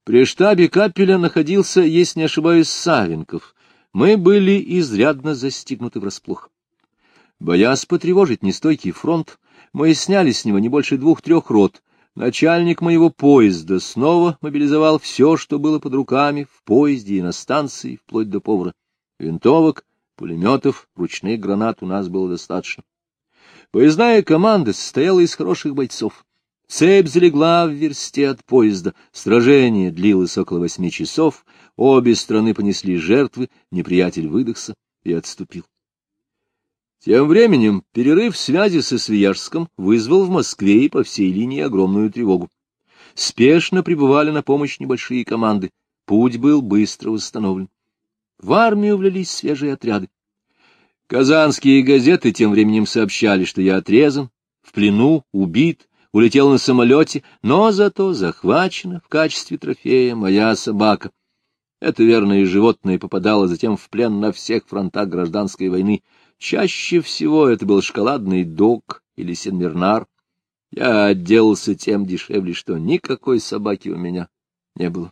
При штабе Каппеля находился, если не ошибаюсь, Савенков. Мы были изрядно застигнуты врасплох. Боясь потревожить нестойкий фронт, мы сняли с него не больше 2-3 рот. Начальник моего поезда снова мобилизовал все, что было под руками, в поезде и на станции, вплоть до повара. Винтовок, пулеметов, ручных гранат у нас было достаточно. Поездная команда состояла из хороших бойцов. Цепь залегла в версте от поезда, сражение длилось около 8 часов, обе стороны понесли жертвы, неприятель выдохся и отступил. Тем временем перерыв связи со Свияжском вызвал в Москве и по всей линии огромную тревогу. Спешно прибывали на помощь небольшие команды, путь был быстро восстановлен. В армию влились свежие отряды. Казанские газеты тем временем сообщали, что я отрезан, в плену, убит, улетел на самолете, но зато захвачена в качестве трофея моя собака. Это верное животное попадало затем в плен на всех фронтах гражданской войны. Чаще всего это был шоколадный дог или сен-бернар. Я отделался тем дешевле, что никакой собаки у меня не было.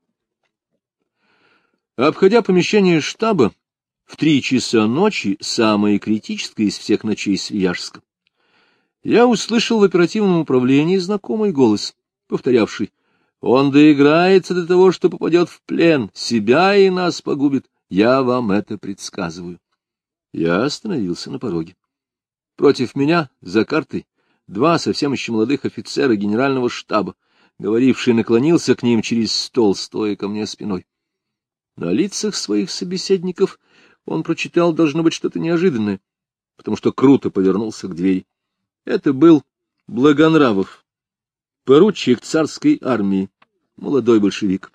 Обходя помещение штаба в 3 часа ночи, самое критическое из всех ночей Свияжска, я услышал в оперативном управлении знакомый голос, повторявший: «Он доиграется до того, что попадет в плен, себя и нас погубит. Я вам это предсказываю». Я остановился на пороге. Против меня, за картой, 2 совсем еще молодых офицера генерального штаба. Говоривший наклонился к ним через стол, стоя ко мне спиной. На лицах своих собеседников он прочитал, должно быть, что-то неожиданное, потому что круто повернулся к двери. Это был Благонравов, поручик царской армии, молодой большевик.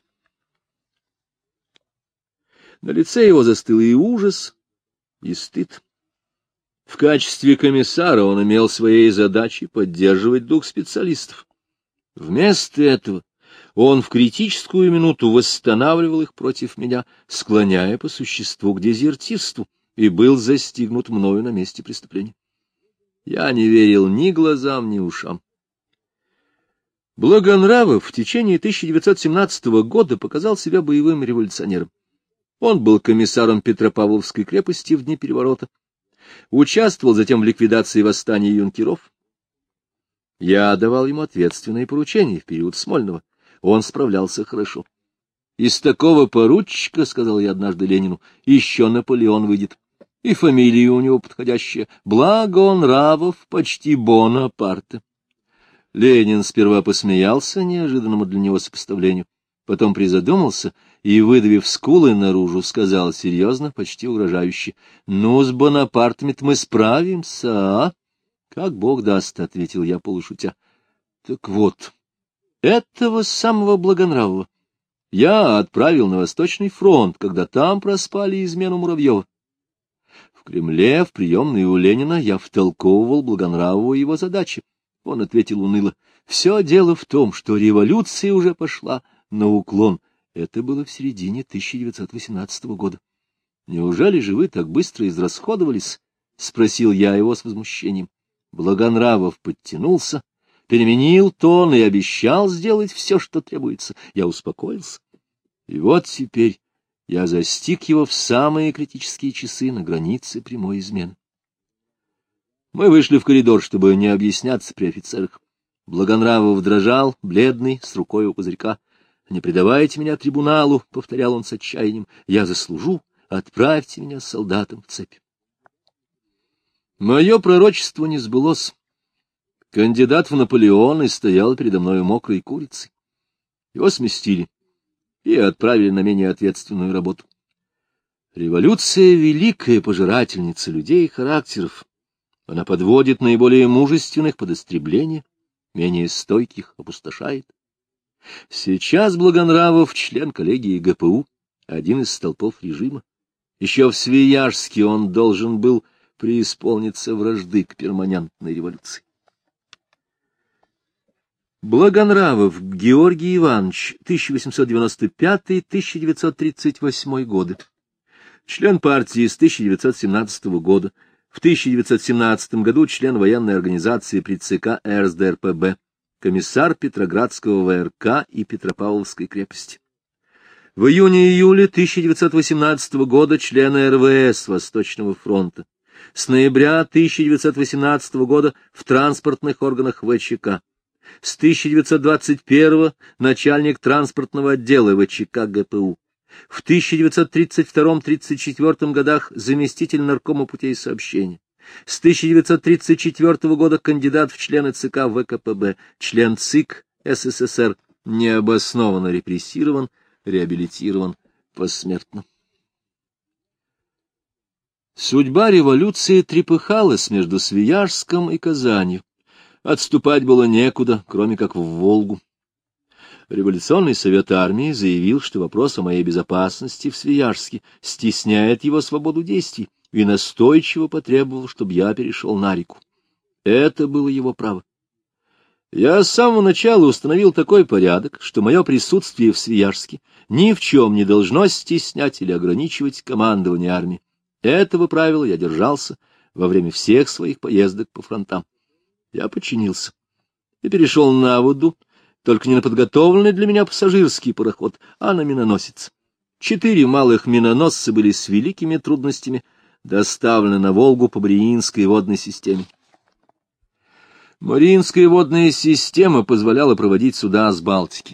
На лице его застыл и ужас, и стыд. В качестве комиссара он имел своей задачей поддерживать дух специалистов. Вместо этого он в критическую минуту восстанавливал их против меня, склоняя по существу к дезертирству, и был застигнут мною на месте преступления. Я не верил ни глазам, ни ушам. Благонравов в течение 1917 года показал себя боевым революционером. Он был комиссаром Петропавловской крепости в дни переворота, участвовал затем в ликвидации восстания юнкеров. Я давал ему ответственные поручения в период Смольного. Он справлялся хорошо. «Из такого поручика, — сказал я однажды Ленину, — еще Наполеон выйдет. И фамилия у него подходящая — Благонравов, почти Бонапарте». Ленин сперва посмеялся неожиданному для него сопоставлению, потом призадумался и, выдавив скулы наружу, сказал серьезно, почти угрожающе: «Ну, с Бонапартами-то мы справимся, а?» «Как Бог даст», — ответил я полушутя. «Так вот, этого самого Благонравова я отправил на Восточный фронт, когда там проспали измену Муравьева. В Кремле, в приемной у Ленина, я втолковывал Благонравову его задачи. Он ответил уныло: «Все дело в том, что революция уже пошла на уклон». Это было в середине 1918 года. «Неужели же вы так быстро израсходовались?» — спросил я его с возмущением. Благонравов подтянулся, переменил тон и обещал сделать все, что требуется. Я успокоился. И вот теперь я застиг его в самые критические часы на границе прямой измены. Мы вышли в коридор, чтобы не объясняться при офицерах. Благонравов дрожал, бледный, с рукой у пузырька. «Не предавайте меня трибуналу», — повторял он с отчаянием. «Я заслужу. Отправьте меня с солдатом в цепь». Мое пророчество не сбылось. Кандидат в Наполеоны стоял передо мною мокрой курицей. Его сместили и отправили на менее ответственную работу. Революция — великая пожирательница людей и характеров. Она подводит наиболее мужественных под истребление, менее стойких опустошает. Сейчас Благонравов — член коллегии ГПУ, один из столпов режима. Еще в Свияжске он должен был преисполниться вражды к перманентной революции. Благонравов Георгий Иванович, 1895-1938 годы. Член партии с 1917 года. В 1917 году член военной организации при ЦК РСДРПб. комиссар Петроградского ВРК и Петропавловской крепости. В июне-июле 1918 года члены РВС Восточного фронта. С ноября 1918 года в транспортных органах ВЧК. С 1921 начальник транспортного отдела ВЧК ГПУ. В 1932-34 годах заместитель наркома путей сообщения. С 1934 года кандидат в члены ЦК ВКПБ, член ЦИК СССР, необоснованно репрессирован, реабилитирован посмертно. Судьба революции трепыхалась между Свияжском и Казанью. Отступать было некуда, кроме как в Волгу. Революционный совет армии заявил, что вопрос о моей безопасности в Свияжске стесняет его свободу действий, и настойчиво потребовал, чтобы я перешел на реку. Это было его право. Я с самого начала установил такой порядок, что мое присутствие в Свияжске ни в чем не должно стеснять или ограничивать командование армии. Этого правила я держался во время всех своих поездок по фронтам. Я подчинился и перешел на воду, только не на подготовленный для меня пассажирский пароход, а на миноносец. 4 малых миноносца были с великими трудностями доставлены на Волгу по Мариинской водной системе. Мариинская водная система позволяла проводить суда с Балтики.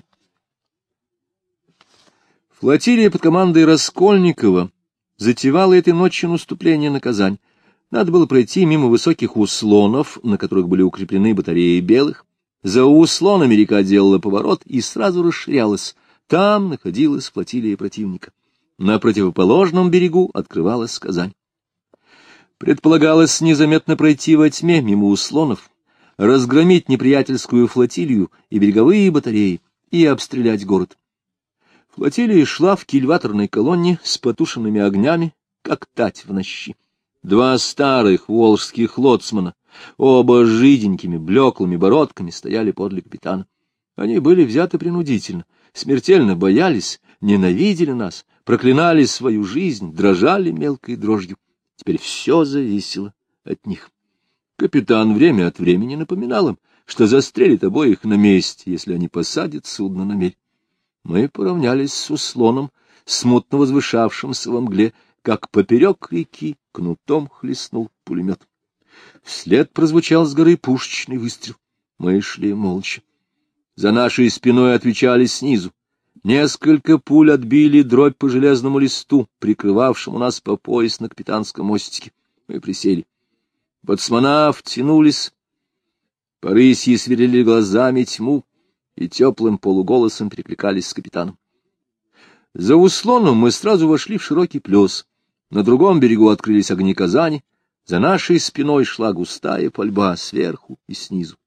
Флотилия под командой Раскольникова затевала этой ночью наступление на Казань. Надо было пройти мимо высоких услонов, на которых были укреплены батареи белых. За услонами река делала поворот и сразу расширялась. Там находилась флотилия противника. На противоположном берегу открывалась Казань. Предполагалось незаметно пройти во тьме мимо услонов, разгромить неприятельскую флотилию и береговые батареи и обстрелять город. Флотилия шла в кильваторной колонне с потушенными огнями, как тать в нощи. 2 старых волжских лоцмана, оба с жиденькими, блеклыми бородками, стояли подле капитана. Они были взяты принудительно, смертельно боялись, ненавидели нас, проклинали свою жизнь, дрожали мелкой дрожью. Теперь все зависело от них. Капитан время от времени напоминал им, что застрелит обоих на месте, если они посадят судно на мель. Мы поравнялись с услоном, смутно возвышавшимся во мгле, как поперек реки кнутом хлестнул пулемет. Вслед прозвучал с горы пушечный выстрел. Мы шли молча. За нашей спиной отвечали снизу. Несколько пуль отбили дробь по железному листу, прикрывавшему нас по пояс на капитанском мостике. Мы присели. Боцмана втянулись, по рысьи сверлили глазами тьму и теплым полуголосом перекликались с капитаном. За услоном мы сразу вошли в широкий плес. На другом берегу открылись огни Казани. За нашей спиной шла густая пальба сверху и снизу.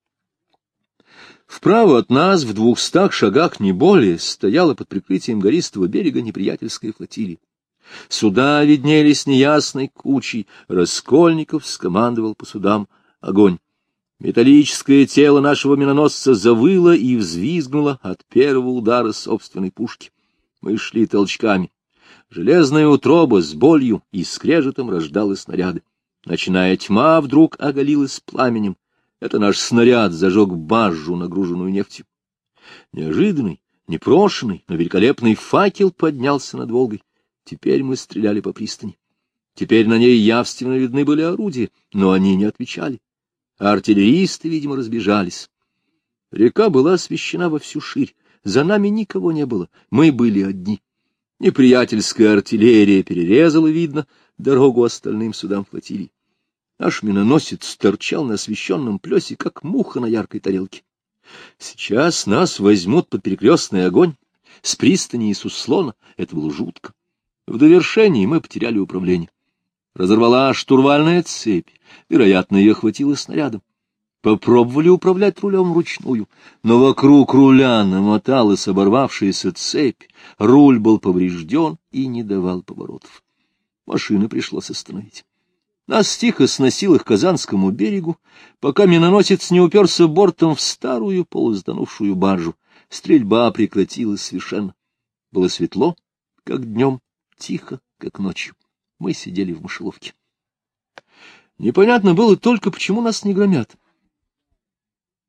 Вправо от нас, в 200 шагах не более, стояла под прикрытием гористого берега неприятельская флотилия. Суда виднелись неясной кучей. Раскольников скомандовал по судам огонь. Металлическое тело нашего миноносца завыло и взвизгнуло от первого удара собственной пушки. Мы шли толчками. Железная утроба с болью и скрежетом рождала снаряды. Ночная тьма вдруг оголилась пламенем. Это наш снаряд зажег баржу, нагруженную нефтью. Неожиданный, непрошенный, но великолепный факел поднялся над Волгой. Теперь мы стреляли по пристани. Теперь на ней явственно видны были орудия, но они не отвечали. Артиллеристы, видимо, разбежались. Река была освещена во всю ширь. За нами никого не было. Мы были одни. Неприятельская артиллерия перерезала, видно, дорогу остальным судам флотилии. Наш миноносец торчал на освещенном плесе, как муха на яркой тарелке. Сейчас нас возьмут под перекрестный огонь с пристани и с услона. Это было жутко. В довершении мы потеряли управление. Разорвала штурвальная цепь. Вероятно, ее хватило снарядом. Попробовали управлять рулем вручную, но вокруг руля намоталась оборвавшаяся цепь. Руль был поврежден и не давал поворотов. Машины пришлось остановить. Нас тихо сносило к Казанскому берегу, пока миноносец не уперся бортом в старую полузатонувшую баржу. Стрельба прекратилась совершенно. Было светло, как днем, тихо, как ночью. Мы сидели в мышеловке. Непонятно было только, почему нас не громят.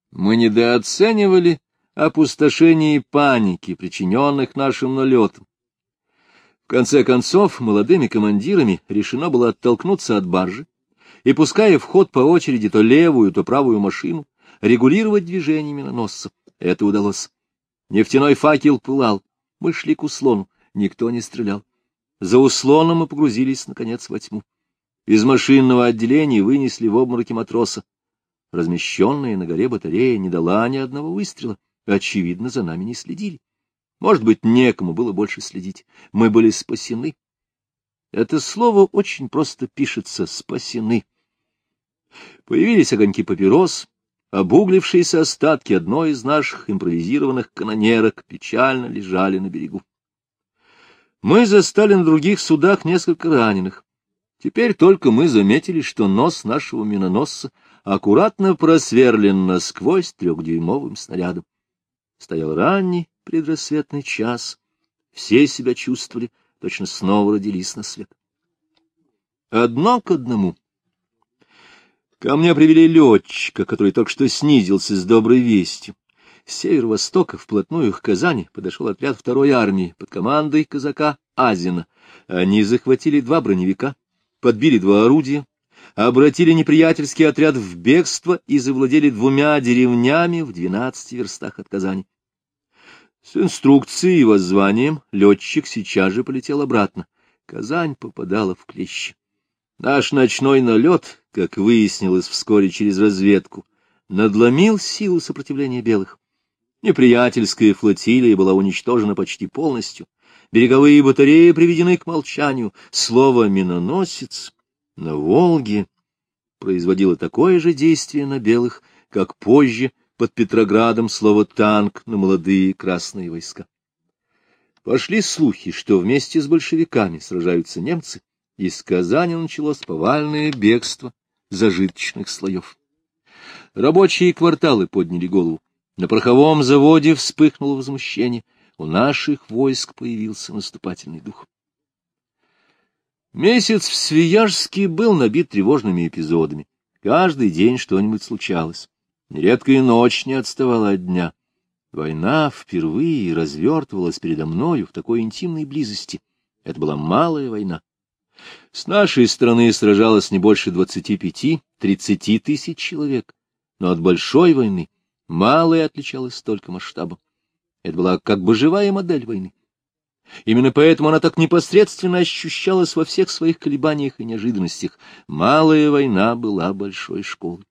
Мы недооценивали опустошение и паники, причиненных нашим налетом. В конце концов, молодыми командирами решено было оттолкнуться от баржи и, пуская в ход по очереди то левую, то правую машину, регулировать движение миноносца. Это удалось. Нефтяной факел пылал. Мы шли к услону. Никто не стрелял. За услоном мы погрузились, наконец, во тьму. Из машинного отделения вынесли в обмороке матроса. Размещенная на горе батарея не дала ни одного выстрела. Очевидно, за нами не следили. Может быть, некому было больше следить. Мы были спасены. Это слово очень просто пишется «спасены». Появились огоньки папирос, обуглившиеся остатки одной из наших импровизированных канонерок печально лежали на берегу. Мы застали на других судах несколько раненых. Теперь только мы заметили, что нос нашего миноносца аккуратно просверлен насквозь 3-дюймовым снарядом. Стоял ранний предрассветный час. Все себя чувствовали, точно снова родились на свет. Одно к одному. Ко мне привели летчика, который только что снизился с доброй вестью. С северо-востока вплотную к Казани подошел отряд 2-й армии под командой казака Азина. Они захватили 2 броневика, подбили 2 орудия, обратили неприятельский отряд в бегство и завладели 2 деревнями в 12 верстах от Казани. С инструкцией и воззванием летчик сейчас же полетел обратно. Казань попадала в клещи. Наш ночной налет, как выяснилось вскоре через разведку, надломил силу сопротивления белых. Неприятельская флотилия была уничтожена почти полностью. Береговые батареи приведены к молчанию. Слово «миноносец» на Волге производило такое же действие на белых, как позже под Петроградом слово «танк» на молодые красные войска. Пошли слухи, что вместе с большевиками сражаются немцы, и из Казани началось повальное бегство зажиточных слоев. Рабочие кварталы подняли голову. На пороховом заводе вспыхнуло возмущение. У наших войск появился наступательный дух. Месяц в Свияжске был набит тревожными эпизодами. Каждый день что-нибудь случалось. Нередко и ночь не отставала от дня. Война впервые развертывалась передо мною в такой интимной близости. Это была малая война. С нашей стороны сражалось не больше 25-30 тысяч человек, но от большой войны малая отличалась только масштабом. Это была как бы живая модель войны. Именно поэтому она так непосредственно ощущалась во всех своих колебаниях и неожиданностях. Малая война была большой школой.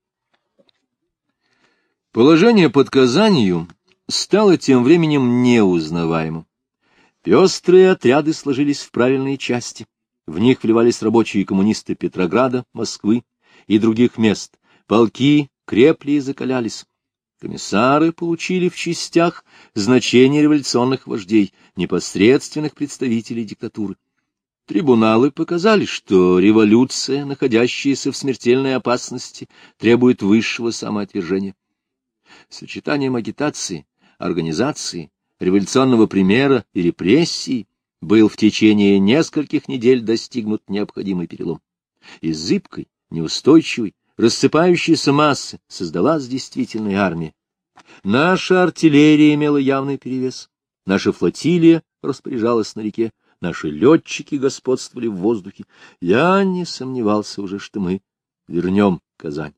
Положение под Казанью стало тем временем неузнаваемым. Пестрые отряды сложились в правильные части. В них вливались рабочие коммунисты Петрограда, Москвы и других мест. Полки крепли и закалялись. Комиссары получили в частях значение революционных вождей, непосредственных представителей диктатуры. Трибуналы показали, что революция, находящаяся в смертельной опасности, требует высшего самоотвержения. Сочетанием агитации, организации, революционного примера и репрессий был в течение нескольких недель достигнут необходимый перелом. Из зыбкой, неустойчивой, рассыпающейся массы создалась действительная армия. Наша артиллерия имела явный перевес, наша флотилия распоряжалась на реке, наши летчики господствовали в воздухе. Я не сомневался уже, что мы вернем Казань.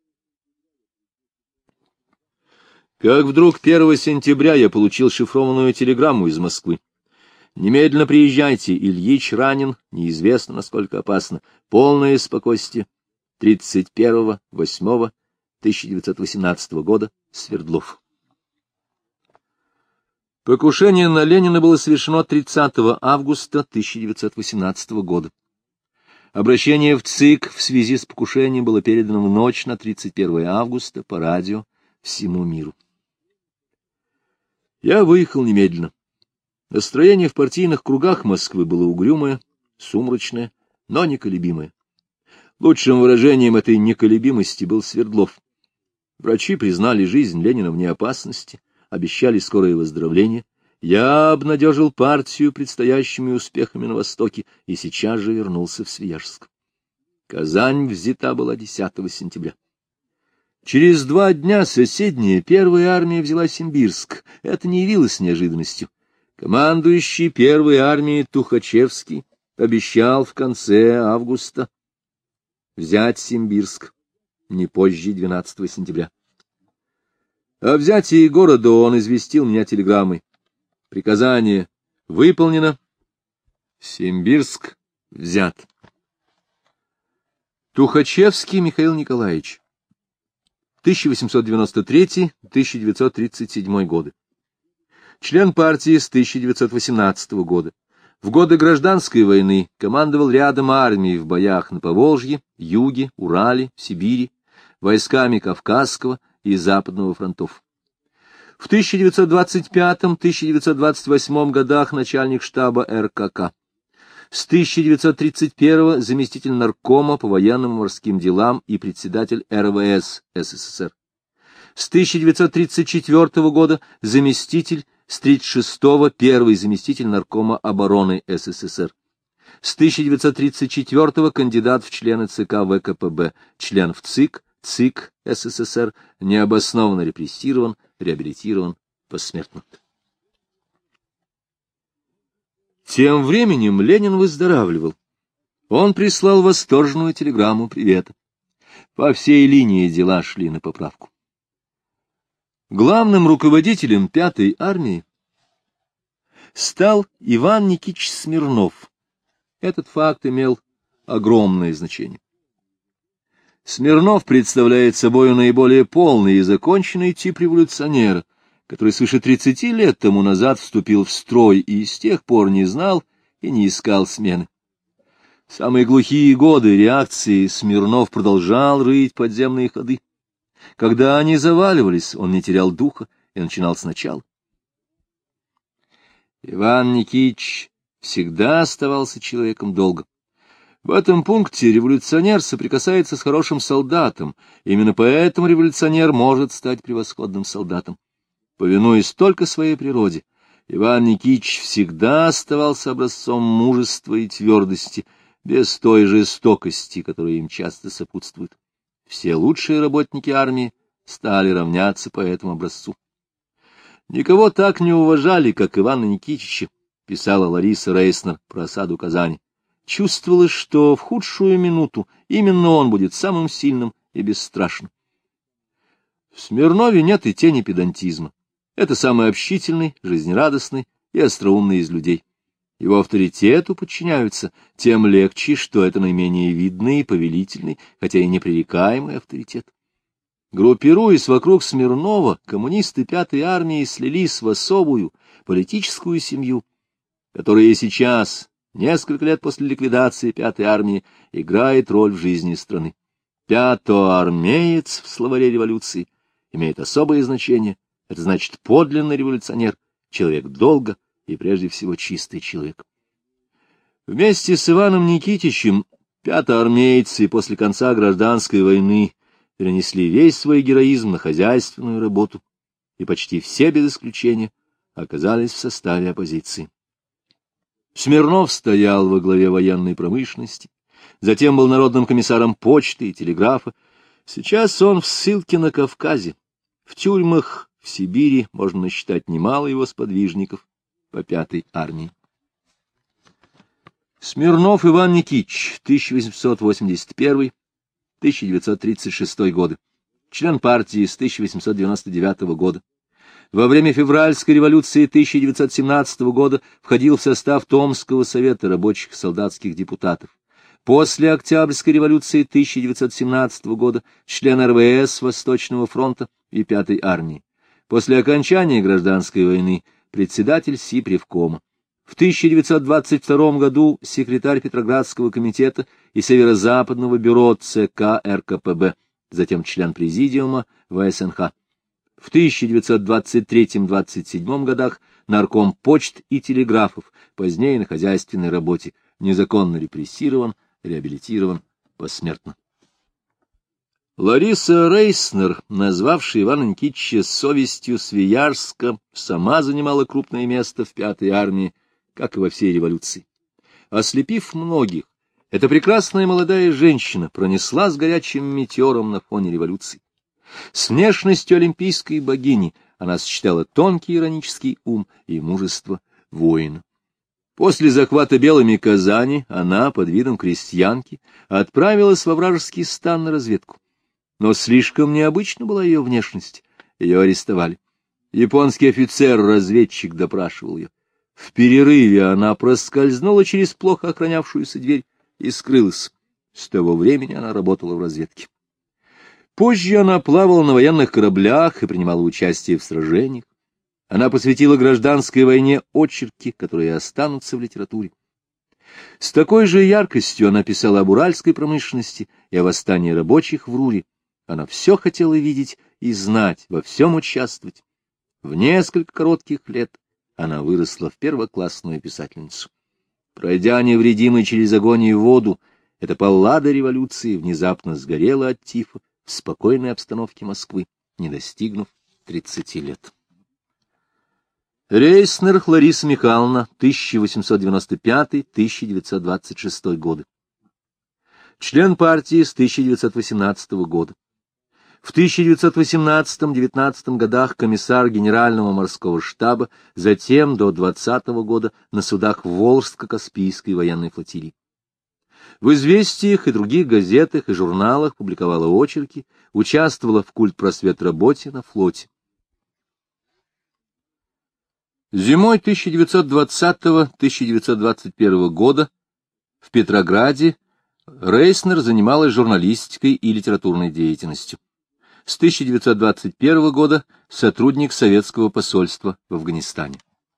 Как вдруг 1 сентября я получил шифрованную телеграмму из Москвы. Немедленно приезжайте, Ильич ранен, неизвестно, насколько опасно. Полное спокойствие. 31.08.1918 года. Свердлов. Покушение на Ленина было совершено 30 августа 1918 года. Обращение в ЦИК в связи с покушением было передано в ночь на 31 августа по радио всему миру. Я выехал немедленно. Настроение в партийных кругах Москвы было угрюмое, сумрачное, но неколебимое. Лучшим выражением этой неколебимости был Свердлов. Врачи признали жизнь Ленина вне опасности, обещали скорое выздоровление. Я обнадежил партию предстоящими успехами на Востоке и сейчас же вернулся в Свияжск. Казань взята была 10 сентября. Через 2 дня соседняя первая армия взяла Симбирск. Это не явилось неожиданностью. Командующий первой армией Тухачевский обещал в конце августа взять Симбирск не позже 12 сентября. О взятии города он известил меня телеграммой. Приказание выполнено. Симбирск взят. Тухачевский Михаил Николаевич. 1893-1937 годы. Член партии с 1918 года. В годы гражданской войны командовал рядом армий в боях на Поволжье, Юге, Урале, Сибири, войсками Кавказского и Западного фронтов. В 1925-1928 годах начальник штаба РКК. С 1931 заместитель наркома по военным и морским делам и председатель РВС СССР. С 1934 года заместитель, с 1936 первый заместитель наркома обороны СССР. С 1934 кандидат в члены ЦК ВКПБ, член в ЦИК, ЦИК СССР, необоснованно репрессирован, реабилитирован посмертно. Тем временем Ленин выздоравливал. Он прислал восторженную телеграмму привета. По всей линии дела шли на поправку. Главным руководителем 5-й армии стал Иван Никитич Смирнов. Этот факт имел огромное значение. Смирнов представляет собой наиболее полный и законченный тип революционера, который свыше 30 лет тому назад вступил в строй и с тех пор не знал и не искал смены. В самые глухие годы реакции Смирнов продолжал рыть подземные ходы. Когда они заваливались, он не терял духа и начинал сначала. Иван Никитич всегда оставался человеком долга. В этом пункте революционер соприкасается с хорошим солдатом, именно поэтому революционер может стать превосходным солдатом. Повинуясь только своей природе, Иван Никитич всегда оставался образцом мужества и твердости, без той жестокости, которая им часто сопутствует. Все лучшие работники армии стали равняться по этому образцу. Никого так не уважали, как Ивана Никитича, писала Лариса Рейснер про осаду Казани. Чувствовалось, что в худшую минуту именно он будет самым сильным и бесстрашным. В Смирнове нет и тени педантизма. Это самый общительный, жизнерадостный и остроумный из людей. Его авторитету подчиняются, тем легче, что это наименее видный и повелительный, хотя и непререкаемый авторитет. Группируясь вокруг Смирнова, коммунисты 5-й армии слились в особую политическую семью, которая и сейчас, несколько лет после ликвидации 5-й армии, играет роль в жизни страны. Пятоармеец в словаре революции имеет особое значение. Это значит подлинный революционер, человек долга и прежде всего чистый человек. Вместе с Иваном Никитичем пятоармейцы после конца гражданской войны перенесли весь свой героизм на хозяйственную работу, и почти все без исключения оказались в составе оппозиции. Смирнов стоял во главе военной промышленности, затем был народным комиссаром почты и телеграфа. Сейчас он в ссылке на Кавказе. В тюрьмах в Сибири можно насчитать немало его сподвижников по 5-й армии. Смирнов Иван Никитич, 1881-1936 годы. Член партии с 1899 года. Во время февральской революции 1917 года входил в состав Томского совета рабочих и солдатских депутатов. После Октябрьской революции 1917 года член РВС Восточного фронта и 5-й армии. После окончания гражданской войны председатель Сибревкома. В 1922 году секретарь Петроградского комитета и Северо-Западного бюро ЦК РКПБ, затем член президиума ВСНХ. В 1923-27 годах нарком почт и телеграфов, позднее на хозяйственной работе, незаконно репрессирован, реабилитирован посмертно. Лариса Рейснер, назвавшая Ивана Никитича совестью Свияжска, сама занимала крупное место в 5-й армии, как и во всей революции. Ослепив многих, эта прекрасная молодая женщина пронеслась горячим метеором на фоне революции. С внешностью олимпийской богини она сочетала тонкий иронический ум и мужество воина. После захвата белыми Казани она, под видом крестьянки, отправилась во вражеский стан на разведку. Но слишком необычна была ее внешность. Ее арестовали. Японский офицер-разведчик допрашивал ее. В перерыве она проскользнула через плохо охранявшуюся дверь и скрылась. С того времени она работала в разведке. Позже она плавала на военных кораблях и принимала участие в сражениях. Она посвятила гражданской войне очерки, которые останутся в литературе. С такой же яркостью она писала об уральской промышленности и о восстании рабочих в Руре. Она все хотела видеть и знать, во всем участвовать. В несколько коротких лет она выросла в первоклассную писательницу. Пройдя невредимой через огонь и воду, эта паллада революции внезапно сгорела от тифа в спокойной обстановке Москвы, не достигнув 30 лет. Рейснер Лариса Михайловна, 1895-1926 годы. Член партии с 1918 года. В 1918-19 годах комиссар Генерального морского штаба, затем до 20 года на судах Волжско-Каспийской военной флотилии. В «Известиях» и других газетах и журналах публиковала очерки, участвовала в культпросветработе на флоте. Зимой 1920-1921 года в Петрограде Рейснер занималась журналистикой и литературной деятельностью. С 1921 года сотрудник советского посольства в Афганистане.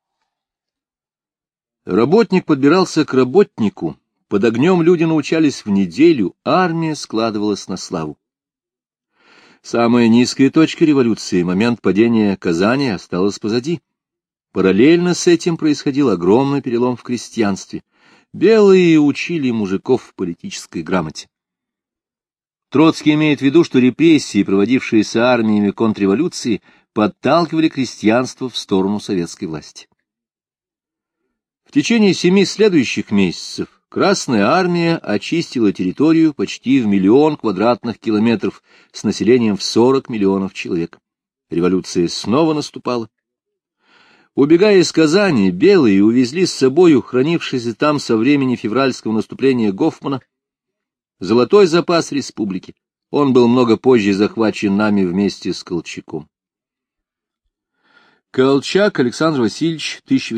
Работник подбирался к работнику, под огнем люди научались в неделю, армия складывалась на славу. Самая низкая точка революции, момент падения Казани, осталась позади. Параллельно с этим происходил огромный перелом в крестьянстве. Белые учили мужиков политической грамоте. Троцкий имеет в виду, что репрессии, проводившиеся армиями контрреволюции, подталкивали крестьянство в сторону советской власти. В течение 7 следующих месяцев Красная армия очистила территорию почти в 1 000 000 квадратных километров с населением в 40 миллионов человек. Революция снова наступала. Убегая из Казани, белые увезли с собою хранившийся там со времени февральского наступления Гофмана золотой запас республики. Он был много позже захвачен нами вместе с Колчаком. Колчак Александр Васильевич,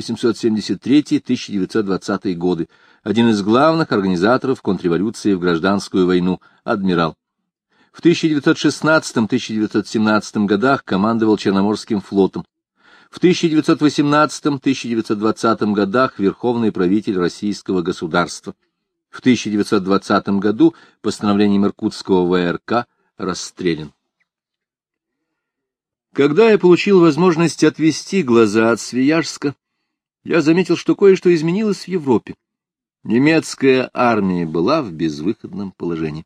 1873-1920 годы, один из главных организаторов контрреволюции в гражданскую войну, адмирал. В 1916-1917 годах командовал Черноморским флотом. В 1918-1920 годах верховный правитель российского государства. В 1920 году постановлением Иркутского ВРК расстрелян. Когда я получил возможность отвести глаза от Свияжска, я заметил, что кое-что изменилось в Европе. Немецкая армия была в безвыходном положении.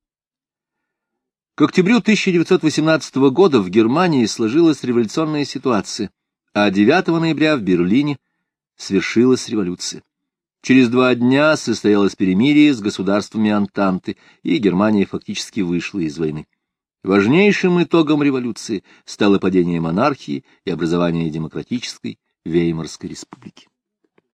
К октябрю 1918 года в Германии сложилась революционная ситуация, а 9 ноября в Берлине свершилась революция. Через 2 дня состоялось перемирие с государствами Антанты, и Германия фактически вышла из войны. Важнейшим итогом революции стало падение монархии и образование демократической Веймарской республики.